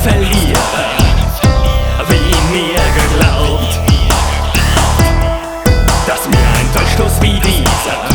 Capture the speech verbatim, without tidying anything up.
verliere, wie mir geglaubt, dass mir ein Dolchstoß wie dieser